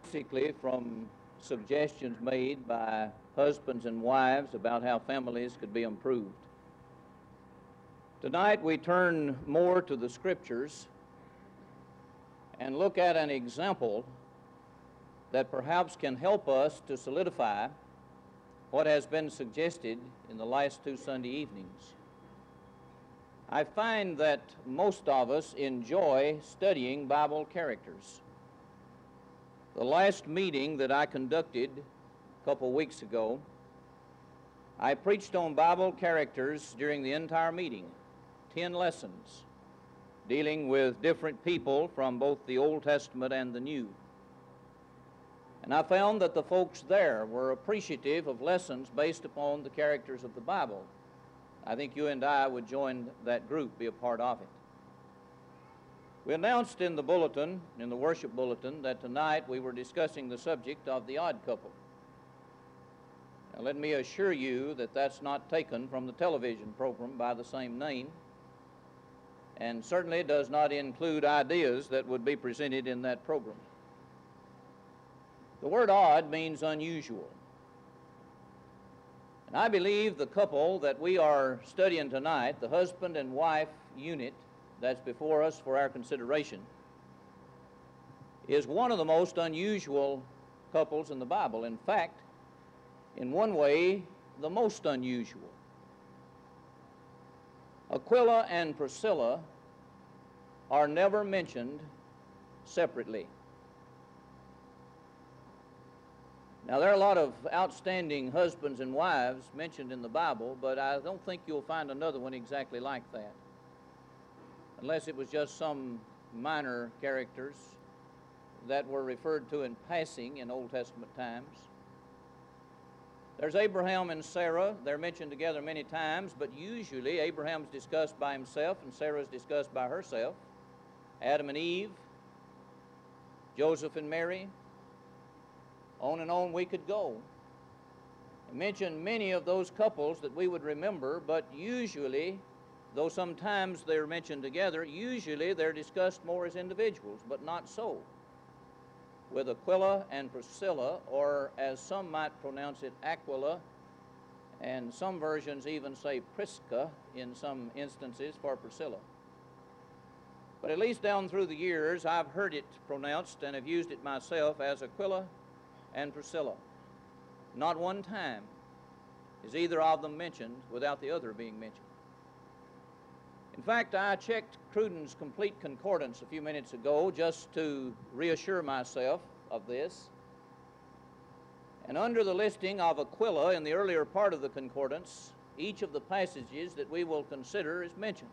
basically from suggestions made by husbands and wives about how families could be improved. Tonight we turn more to the Scriptures and look at an example that perhaps can help us to solidify what has been suggested in the last two Sunday evenings. I find that most of us enjoy studying Bible characters. The last meeting that I conducted a couple weeks ago, I preached on Bible characters during the entire meeting, 10 lessons, dealing with different people from both the Old Testament and the New. And I found that the folks there were appreciative of lessons based upon the characters of the Bible. I think you and I would join that group, be a part of it. We announced in the bulletin, in the worship bulletin, that tonight we were discussing the subject of the odd couple. Now let me assure you that that's not taken from the television program by the same name, and certainly does not include ideas that would be presented in that program. The word odd means unusual. And I believe the couple that we are studying tonight, the husband and wife unit that's before us for our consideration, is one of the most unusual couples in the Bible. In fact, in one way, the most unusual. Aquila and Priscilla are never mentioned separately. Now, there are a lot of outstanding husbands and wives mentioned in the Bible, but I don't think you'll find another one exactly like that, unless it was just some minor characters that were referred to in passing in Old Testament times. There's Abraham and Sarah. They're mentioned together many times, but usually Abraham's discussed by himself and Sarah's discussed by herself. Adam and Eve, Joseph and Mary, on and on we could go. I mentioned many of those couples that we would remember, but usually, though sometimes they're mentioned together, usually they're discussed more as individuals, but not so with Aquila and Priscilla, or as some might pronounce it, Aquila, and some versions even say Prisca in some instances for Priscilla. But at least down through the years, I've heard it pronounced and have used it myself as Aquila and Priscilla. Not one time is either of them mentioned without the other being mentioned. In fact, I checked Cruden's Complete Concordance a few minutes ago just to reassure myself of this. And under the listing of Aquila in the earlier part of the concordance, each of the passages that we will consider is mentioned.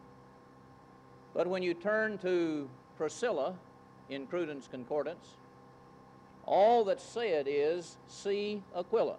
But when you turn to Priscilla in Cruden's Concordance, all that's said is, see Aquila.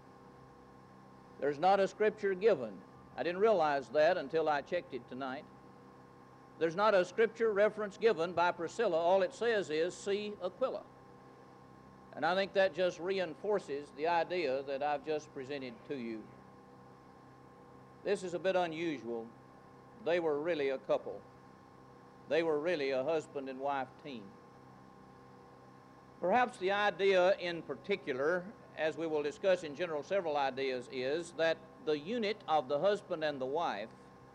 There's not a scripture given. I didn't realize that until I checked it tonight. There's not a scripture reference given by Priscilla. All it says is, see Aquila. And I think that just reinforces the idea that I've just presented to you. This is a bit unusual. They were really a couple. They were really a husband and wife team. Perhaps the idea in particular, as we will discuss in general several ideas, is that the unit of the husband and the wife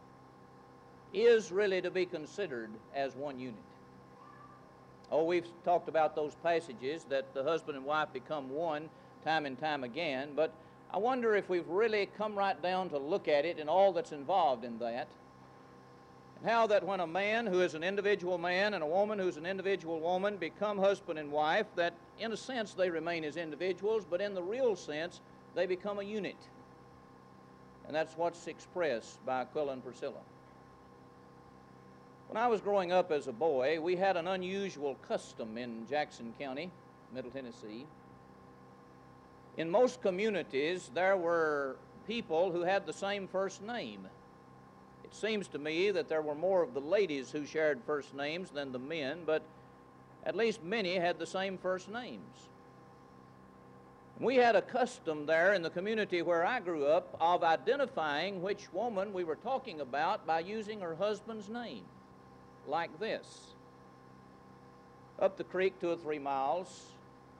is really to be considered as one unit. Oh, we've talked about those passages that the husband and wife become one time and time again, but I wonder if we've really come right down to look at it and all that's involved in that. And how that when a man who is an individual man and a woman who's an individual woman become husband and wife, that in a sense they remain as individuals, but in the real sense they become a unit. And that's what's expressed by Aquila and Priscilla. When I was growing up as a boy, we had an unusual custom in Jackson County, Middle Tennessee. In most communities, there were people who had the same first name. It seems to me that there were more of the ladies who shared first names than the men, but at least many had the same first names. We had a custom there in the community where I grew up of identifying which woman we were talking about by using her husband's name, like this. Up the creek 2 or 3 miles,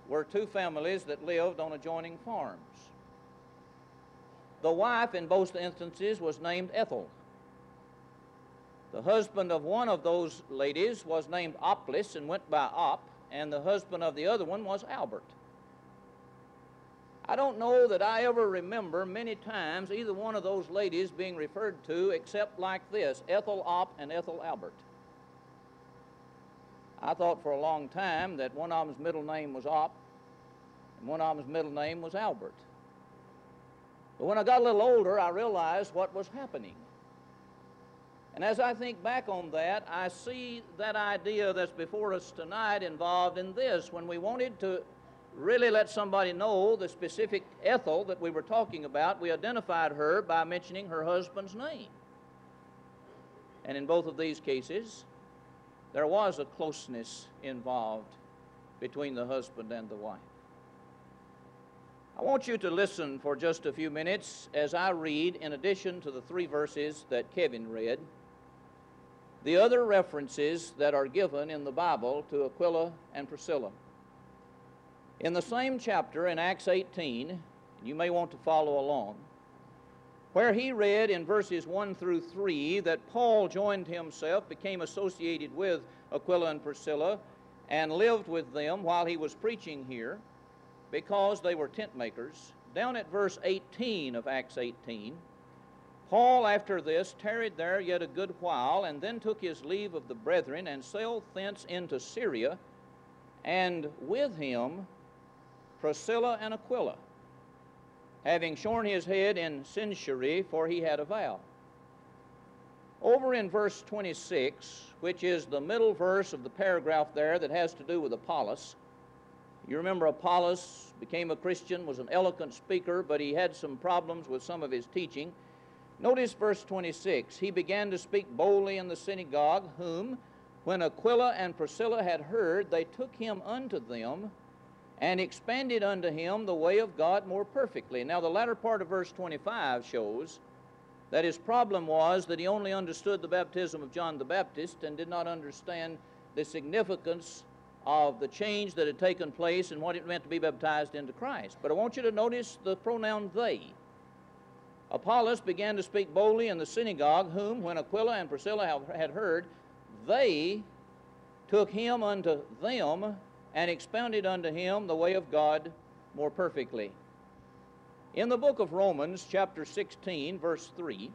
were two families that lived on adjoining farms. The wife in both instances was named Ethel. The husband of one of those ladies was named Oplis and went by Op, and the husband of the other one was Albert. I don't know that I ever remember many times either one of those ladies being referred to except like this, Ethel Op and Ethel Albert. I thought for a long time that one of them's middle name was Op and one of them's middle name was Albert. But when I got a little older, I realized what was happening. And as I think back on that, I see that idea that's before us tonight involved in this. When we wanted to really let somebody know the specific Ethel that we were talking about, we identified her by mentioning her husband's name. And in both of these cases, there was a closeness involved between the husband and the wife. I want you to listen for just a few minutes as I read, in addition to the 3 verses that Kevin read, the other references that are given in the Bible to Aquila and Priscilla. In the same chapter in Acts 18, you may want to follow along, where he read in verses 1 through 3 that Paul joined himself, became associated with Aquila and Priscilla, and lived with them while he was preaching here because they were tent makers. Down at verse 18 of Acts 18, Paul, after this, tarried there yet a good while, and then took his leave of the brethren, and sailed thence into Syria, and with him Priscilla and Aquila, having shorn his head in Cenchreae, for he had a vow. Over in verse 26, which is the middle verse of the paragraph there that has to do with Apollos, you remember Apollos became a Christian, was an eloquent speaker, but he had some problems with some of his teaching. Notice verse 26. He began to speak boldly in the synagogue, whom, when Aquila and Priscilla had heard, they took him unto them, and expanded unto him the way of God more perfectly. Now the latter part of verse 25 shows that his problem was that he only understood the baptism of John the Baptist and did not understand the significance of the change that had taken place and what it meant to be baptized into Christ. But I want you to notice the pronoun they. Apollos began to speak boldly in the synagogue, whom, when Aquila and Priscilla had heard, they took him unto them, and expounded unto him the way of God more perfectly. In the book of Romans, chapter 16, verse 3,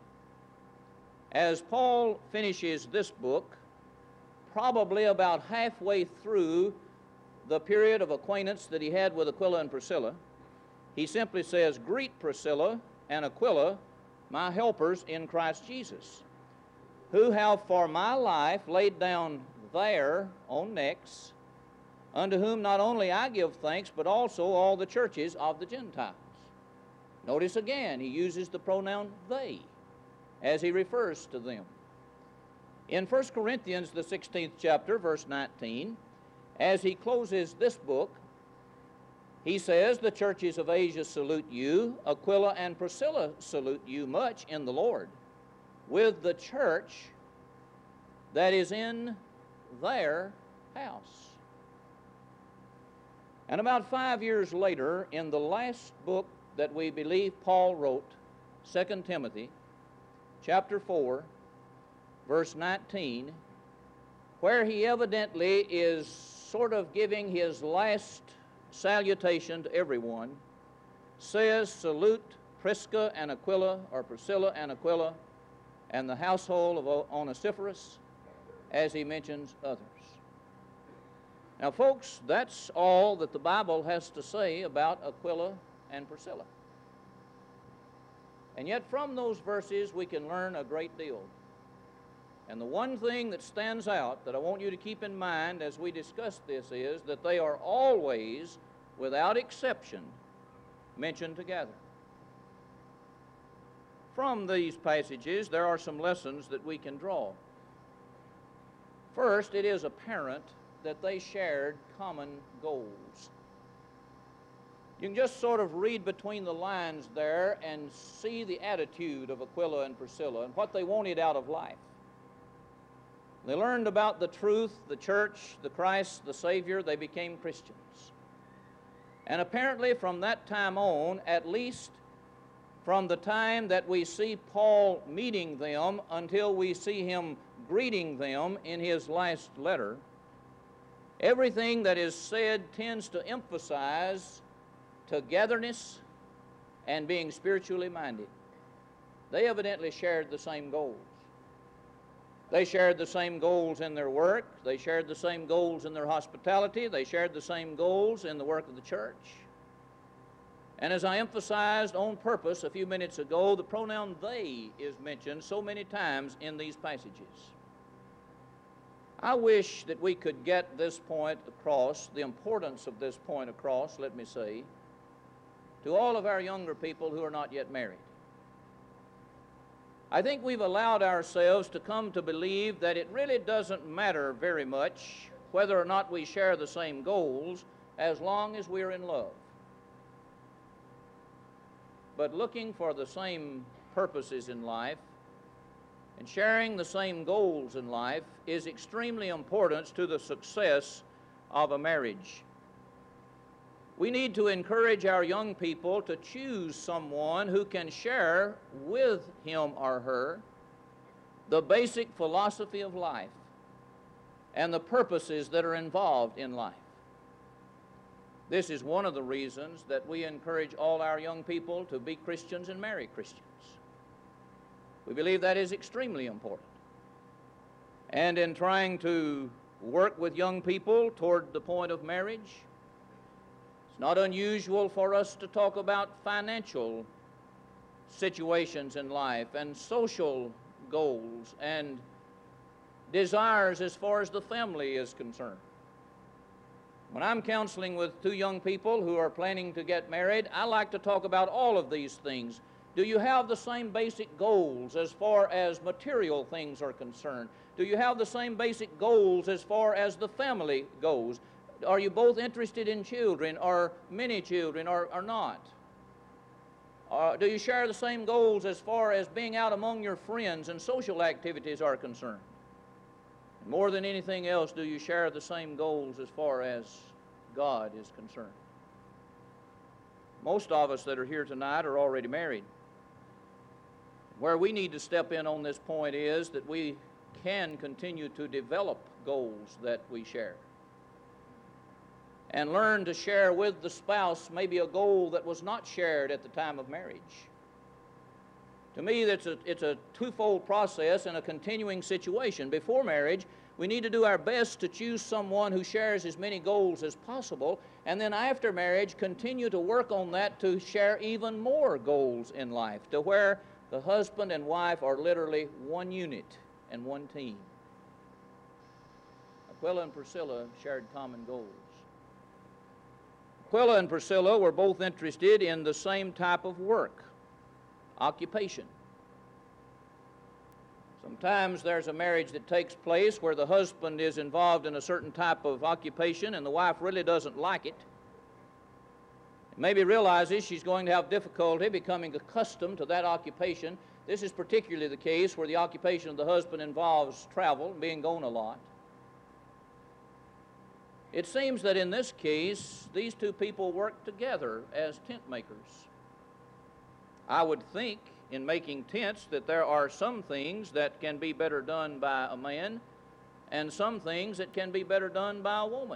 as Paul finishes this book, probably about halfway through the period of acquaintance that he had with Aquila and Priscilla, he simply says, "Greet Priscilla and Aquila, my helpers in Christ Jesus, who have for my life laid down their own necks, unto whom not only I give thanks, but also all the churches of the Gentiles." Notice again, he uses the pronoun they as he refers to them. In 1 Corinthians, the 16th chapter, verse 19, as he closes this book, he says, "The churches of Asia salute you. Aquila and Priscilla salute you much in the Lord, with the church that is in their house." And about 5 years later, in the last book that we believe Paul wrote, 2 Timothy, chapter 4, verse 19, where he evidently is sort of giving his last salutation to everyone, says, "Salute Prisca and Aquila," or Priscilla and Aquila, "and the household of Onesiphorus," as he mentions others. Now, folks, that's all that the Bible has to say about Aquila and Priscilla. And yet from those verses we can learn a great deal. And the one thing that stands out that I want you to keep in mind as we discuss this is that they are always, without exception, mentioned together. From these passages, there are some lessons that we can draw. First, it is apparent that they shared common goals. You can just sort of read between the lines there and see the attitude of Aquila and Priscilla and what they wanted out of life. They learned about the truth, the church, the Christ, the Savior. They became Christians. And apparently from that time on, at least from the time that we see Paul meeting them until we see him greeting them in his last letter, everything that is said tends to emphasize togetherness and being spiritually minded. They evidently shared the same goals. They shared the same goals in their work. They shared the same goals in their hospitality. They shared the same goals in the work of the church. And as I emphasized on purpose a few minutes ago, the pronoun they is mentioned so many times in these passages. I wish that we could get this point across, the importance of this point across, let me say, to all of our younger people who are not yet married. I think we've allowed ourselves to come to believe that it really doesn't matter very much whether or not we share the same goals as long as we're in love. But looking for the same purposes in life and sharing the same goals in life is extremely important to the success of a marriage. We need to encourage our young people to choose someone who can share with him or her the basic philosophy of life and the purposes that are involved in life. This is one of the reasons that we encourage all our young people to be Christians and marry Christians. We believe that is extremely important. And in trying to work with young people toward the point of marriage, it's not unusual for us to talk about financial situations in life and social goals and desires as far as the family is concerned. When I'm counseling with two young people who are planning to get married, I like to talk about all of these things. Do you have the same basic goals as far as material things are concerned? Do you have the same basic goals as far as the family goes? Are you both interested in children, or many children, or not? Do you share the same goals as far as being out among your friends and social activities are concerned? And more than anything else, do you share the same goals as far as God is concerned? Most of us that are here tonight are already married. Where we need to step in on this point is that we can continue to develop goals that we share and learn to share with the spouse maybe a goal that was not shared at the time of marriage. To me, it's a twofold process and a continuing situation. Before marriage, we need to do our best to choose someone who shares as many goals as possible, and then after marriage, continue to work on that to share even more goals in life, to where the husband and wife are literally one unit and one team. Aquila and Priscilla shared common goals. Aquila and Priscilla were both interested in the same type of work, occupation. Sometimes there's a marriage that takes place where the husband is involved in a certain type of occupation and the wife really doesn't like it. Maybe realizes she's going to have difficulty becoming accustomed to that occupation. This is particularly the case where the occupation of the husband involves travel, being gone a lot. It seems that in this case, these two people work together as tent makers. I would think in making tents that there are some things that can be better done by a man and some things that can be better done by a woman.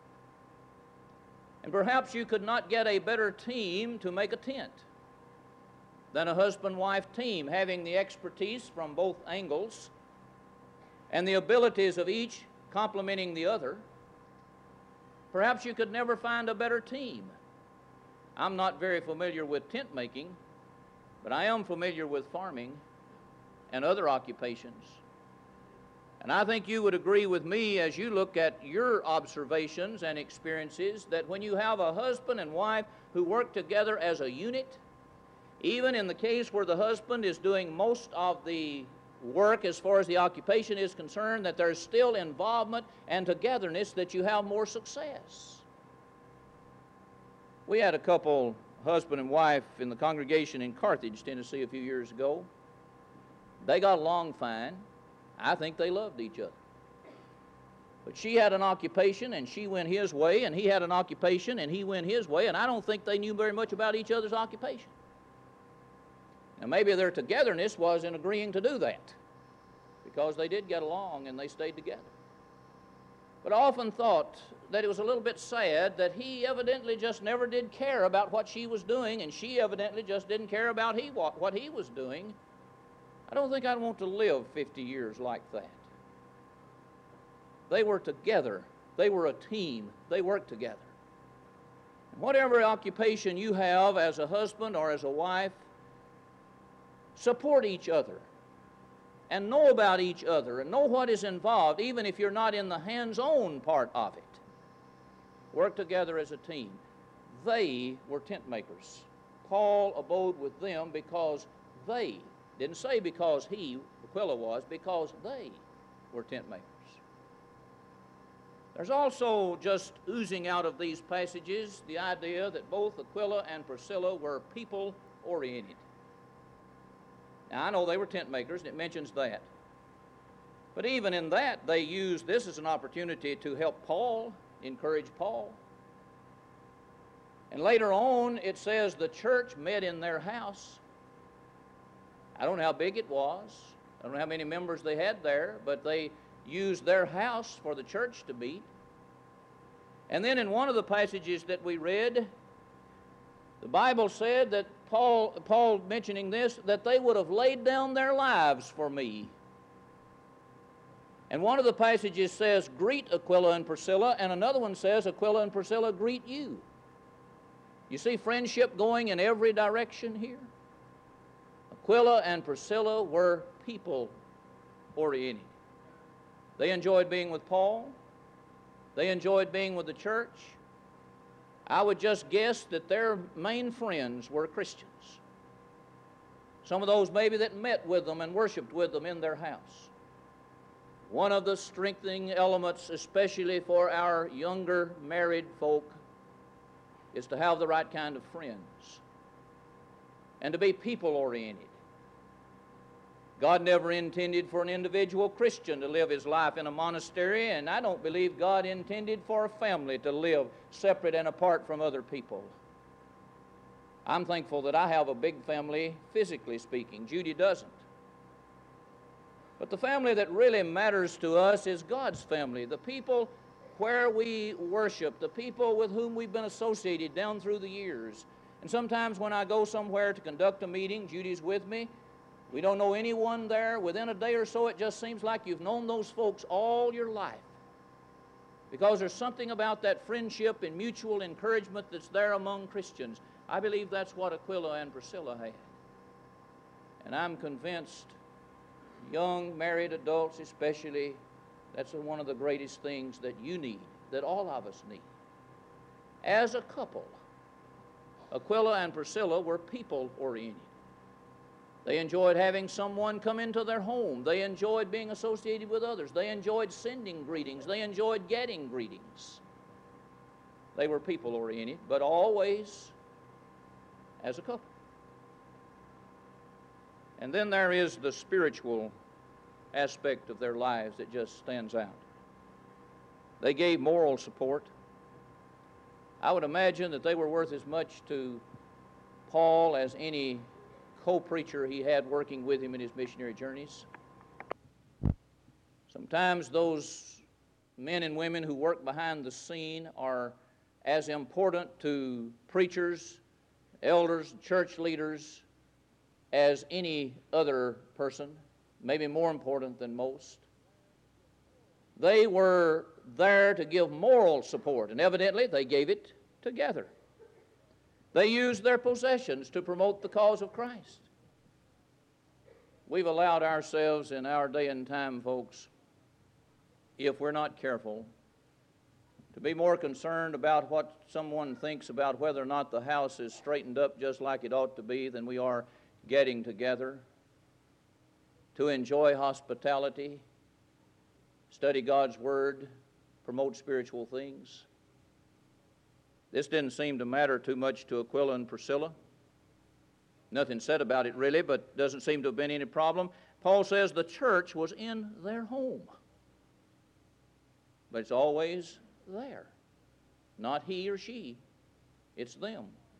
And perhaps you could not get a better team to make a tent than a husband-wife team, having the expertise from both angles and the abilities of each complementing the other. Perhaps you could never find a better team. I'm not very familiar with tent making, but I am familiar with farming and other occupations. And I think you would agree with me as you look at your observations and experiences that when you have a husband and wife who work together as a unit, even in the case where the husband is doing most of the work as far as the occupation is concerned, that there's still involvement and togetherness, that you have more success. We had a couple, husband and wife, in the congregation in Carthage, Tennessee, a few years ago. They got along fine. I think they loved each other. But she had an occupation, and she went his way, and he had an occupation, and he went his way, and I don't think they knew very much about each other's occupation. Now, maybe their togetherness was in agreeing to do that, because they did get along and they stayed together. But I often thought that it was a little bit sad that he evidently just never did care about what she was doing, and she evidently just didn't care about what he was doing. I don't think I'd want to live 50 years like that. They were together. They were a team. They worked together. Whatever occupation you have as a husband or as a wife, support each other and know about each other and know what is involved, even if you're not in the hands-on part of it. Work together as a team. They were tent makers. Paul abode with them because they, didn't say because he, Aquila was, because they were tent makers. There's also just oozing out of these passages the idea that both Aquila and Priscilla were people-oriented. Now, I know they were tent makers, and it mentions that. But even in that, they used this as an opportunity to help Paul, encourage Paul. And later on, it says the church met in their house. I don't know how big it was. I don't know how many members they had there, but they used their house for the church to meet. And then in one of the passages that we read, the Bible said that Paul mentioning this, that they would have laid down their lives for me. And one of the passages says, greet Aquila and Priscilla, and another one says, Aquila and Priscilla greet you. You see friendship going in every direction here? Aquila and Priscilla were people-oriented. They enjoyed being with Paul. They enjoyed being with the church. I would just guess that their main friends were Christians. Some of those maybe that met with them and worshiped with them in their house. One of the strengthening elements, especially for our younger married folk, is to have the right kind of friends and to be people-oriented. God never intended for an individual Christian to live his life in a monastery, and I don't believe God intended for a family to live separate and apart from other people. I'm thankful that I have a big family, physically speaking. Judy doesn't. But the family that really matters to us is God's family, the people where we worship, the people with whom we've been associated down through the years. And sometimes when I go somewhere to conduct a meeting, Judy's with me, we don't know anyone there. Within a day or so, it just seems like you've known those folks all your life. Because there's something about that friendship and mutual encouragement that's there among Christians. I believe that's what Aquila and Priscilla had. And I'm convinced, young married adults especially, that's one of the greatest things that you need, that all of us need. As a couple, Aquila and Priscilla were people-oriented. They enjoyed having someone come into their home. They enjoyed being associated with others. They enjoyed sending greetings. They enjoyed getting greetings. They were people-oriented, but always as a couple. And then there is the spiritual aspect of their lives that just stands out. They gave moral support. I would imagine that they were worth as much to Paul as any co-preacher he had working with him in his missionary journeys. Sometimes those men and women who work behind the scene are as important to preachers, elders, church leaders as any other person, maybe more important than most. They were there to give moral support, and evidently they gave it together. They used their possessions to promote the cause of Christ. We've allowed ourselves in our day and time, folks, if we're not careful, to be more concerned about what someone thinks about whether or not the house is straightened up just like it ought to be than we are getting together to enjoy hospitality, study God's Word, promote spiritual things. This didn't seem to matter too much to Aquila and Priscilla. Nothing said about it really, but doesn't seem to have been any problem. Paul says the church was in their home. but it's always there. Not he or she, it's them.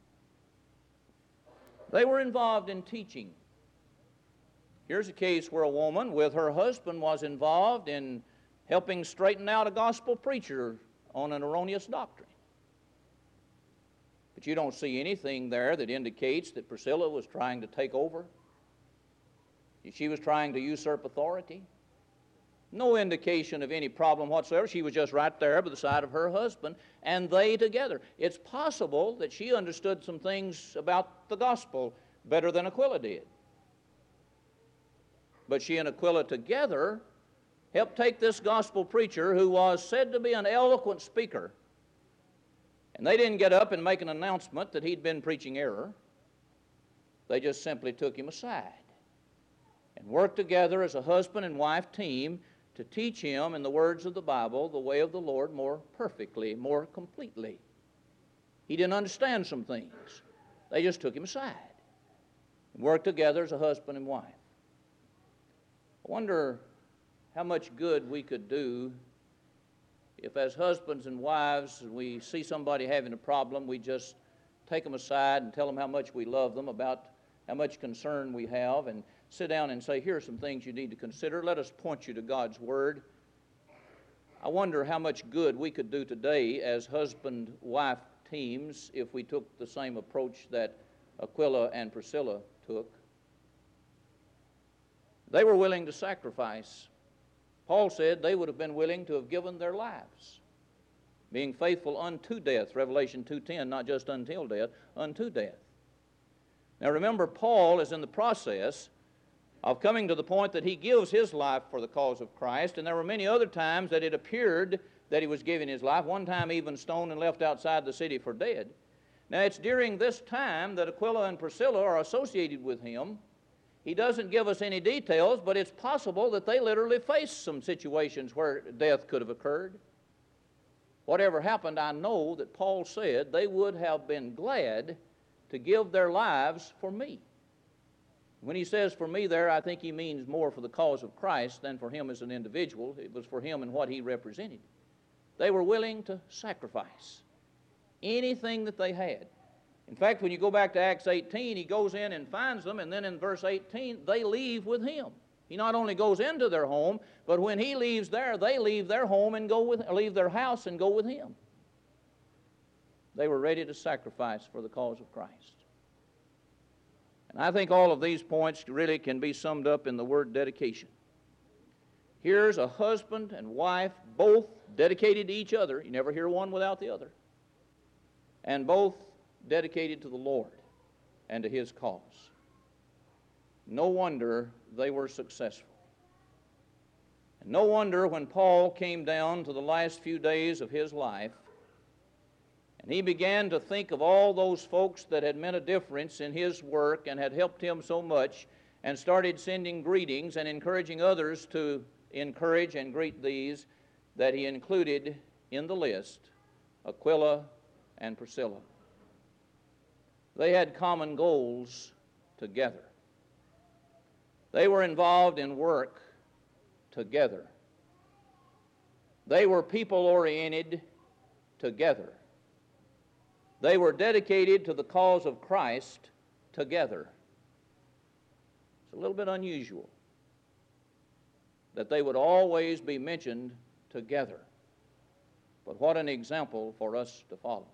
They were involved in teaching. Here's a case where a woman with her husband was involved in helping straighten out a gospel preacher on an erroneous doctrine. But you don't see anything there that indicates that Priscilla was trying to take over. She was trying to usurp authority. No indication of any problem whatsoever. She was just right there by the side of her husband, and they together. It's possible that she understood some things about the gospel better than Aquila did. But she and Aquila together helped take this gospel preacher, who was said to be an eloquent speaker, and they didn't get up and make an announcement that he'd been preaching error. They just simply took him aside and worked together as a husband and wife team to teach him, in the words of the Bible, the way of the Lord more perfectly, more completely. He didn't understand some things. They just took him aside and worked together as a husband and wife. I wonder how much good we could do if, as husbands and wives, we see somebody having a problem, we just take them aside and tell them how much we love them, about how much concern we have, and sit down and say, here are some things you need to consider. Let us point you to God's Word. I wonder how much good we could do today as husband-wife teams if we took the same approach that Aquila and Priscilla took. They were willing to sacrifice. Paul said they would have been willing to have given their lives, being faithful unto death, Revelation 2:10, not just until death, unto death. Now remember, Paul is in the process of coming to the point that he gives his life for the cause of Christ, and there were many other times that it appeared that he was giving his life, one time even stoned and left outside the city for dead. Now it's during this time that Aquila and Priscilla are associated with him. He doesn't give us any details, but it's possible that they literally faced some situations where death could have occurred. Whatever happened, I know that Paul said they would have been glad to give their lives for me. When he says for me there, I think he means more for the cause of Christ than for him as an individual. It was for him and what he represented. They were willing to sacrifice anything that they had. In fact, when you go back to Acts 18, he goes in and finds them, and then in verse 18, they leave with him. He not only goes into their home, but when he leaves there, they leave their home and leave their house and go with him. They were ready to sacrifice for the cause of Christ. And I think all of these points really can be summed up in the word dedication. Here's a husband and wife, both dedicated to each other. You never hear one without the other. And both dedicated to the Lord and to his cause. No wonder they were successful. And no wonder when Paul came down to the last few days of his life, and he began to think of all those folks that had meant a difference in his work and had helped him so much, and started sending greetings and encouraging others to encourage and greet these, that he included in the list Aquila and Priscilla. They had common goals together. They were involved in work together. They were people-oriented together. They were dedicated to the cause of Christ together. It's a little bit unusual that they would always be mentioned together. But what an example for us to follow.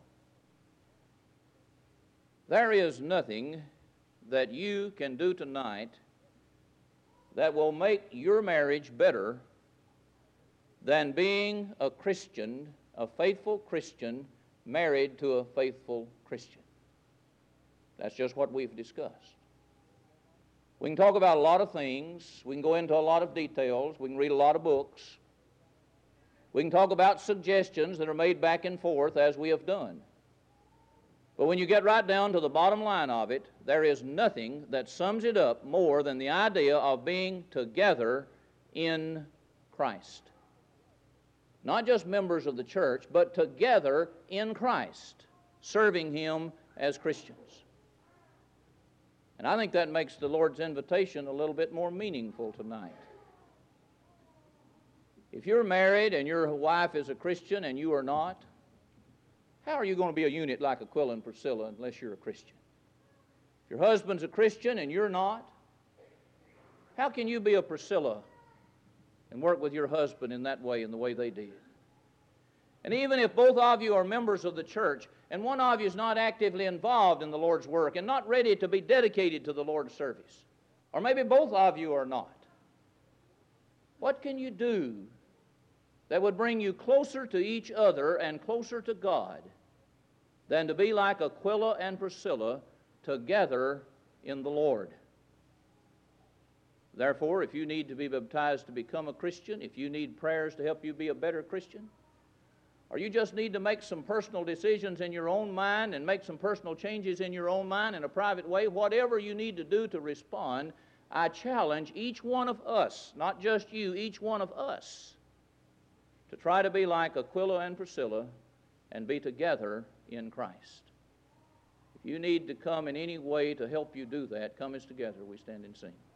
There is nothing that you can do tonight that will make your marriage better than being a Christian, a faithful Christian, married to a faithful Christian. That's just what we've discussed. We can talk about a lot of things. We can go into a lot of details. We can read a lot of books. We can talk about suggestions that are made back and forth as we have done. But when you get right down to the bottom line of it, there is nothing that sums it up more than the idea of being together in Christ. Not just members of the church, but together in Christ, serving him as Christians. And I think that makes the Lord's invitation a little bit more meaningful tonight. If you're married and your wife is a Christian and you are not, how are you going to be a unit like Aquila and Priscilla unless you're a Christian? If your husband's a Christian and you're not, how can you be a Priscilla and work with your husband in that way, in the way they did? And even if both of you are members of the church and one of you is not actively involved in the Lord's work and not ready to be dedicated to the Lord's service, or maybe both of you are not, what can you do that would bring you closer to each other and closer to God than to be like Aquila and Priscilla together in the Lord? Therefore, if you need to be baptized to become a Christian, if you need prayers to help you be a better Christian, or you just need to make some personal decisions in your own mind and make some personal changes in your own mind in a private way, whatever you need to do to respond, I challenge each one of us, not just you, each one of us, to try to be like Aquila and Priscilla and be together in Christ. If you need to come in any way to help you do that, come as together we stand and sing.